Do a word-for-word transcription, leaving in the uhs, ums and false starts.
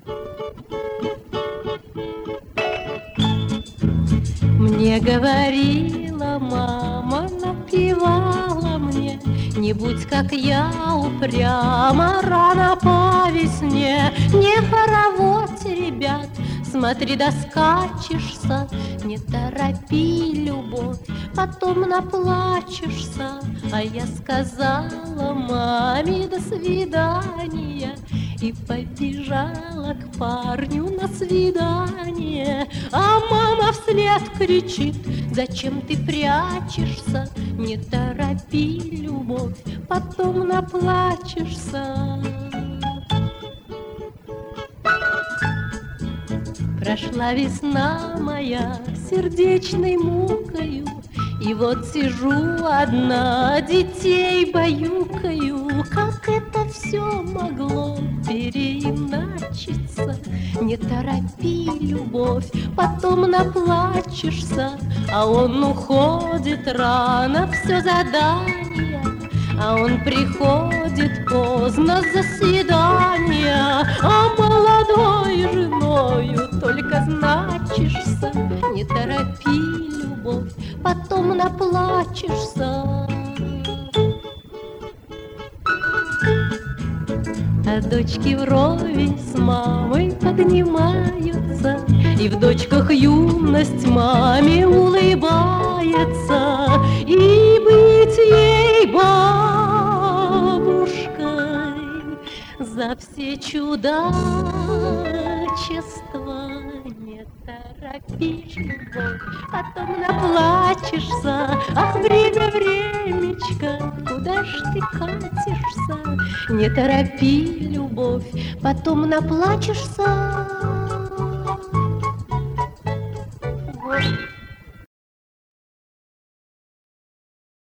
Мне говорила мама, напевала мне: не будь, как я, упряма, рано по весне. Не хороводь, ребят, смотри, доскачешься. Не торопи, любовь, потом наплачешься. А я сказала маме до свидания и побежала к парню на свидание. А мама вслед кричит: зачем ты прячешься? Не торопи, любовь, потом наплачешься. Прошла весна моя сердечной мукою, и вот сижу одна, детей баюкаю. Как это все могло переиначиться? Не торопи, любовь, потом наплачешься. А он уходит рано, все задание, а он приходит поздно с заседания. А молодой женою только значишься. Не торопи, любовь, потом наплачешься. А дочки вровень с мамой поднимаются, и в дочках юность маме улыбается. И быть ей бабушкой за все чудачества. Не торопишь, любовь, потом наплачешься. Ах, время, времечко, куда ж ты катишься? Не торопи, любовь, потом наплачешься.